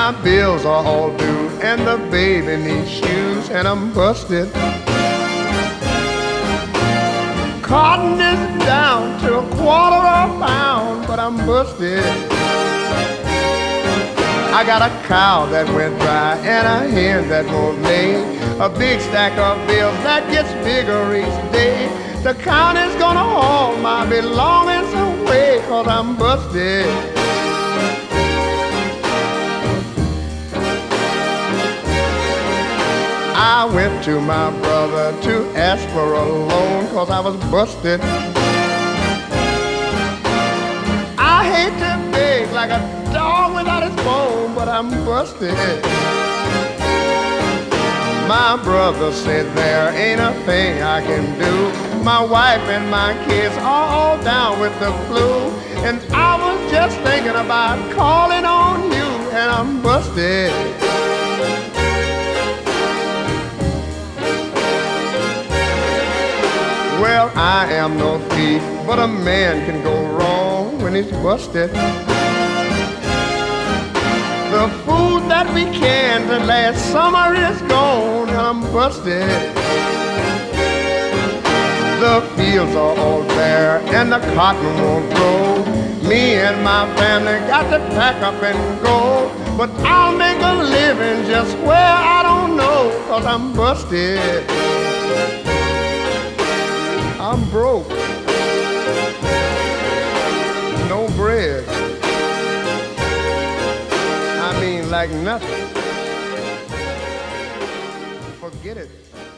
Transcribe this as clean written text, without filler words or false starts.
My bills are all due and the baby needs shoes and I'm busted. Cotton is down to a quarter of a pound, but I'm busted. I got a cow that went dry and a hen that won't lay. A big stack of bills that gets bigger each day. The county's gonna haul my belongings away 'cause I'm busted. I went to my brother to ask for a loan 'cause I was busted. I hate to beg like a dog without his bone, but I'm busted. My brother said there ain't a thing I can do. My wife and my kids are all down with the flu, and I was just thinking about calling on you, and I'm busted. Well, I am no thief, but a man can go wrong when he's busted. The food that we canned last summer is gone, and I'm busted. The fields are all bare, and the cotton won't grow. Me and my family got to pack up and go. But I'll make a living just where I don't know, 'cause I'm busted. I'm broke. No bread. I mean, like nothing. Forget it.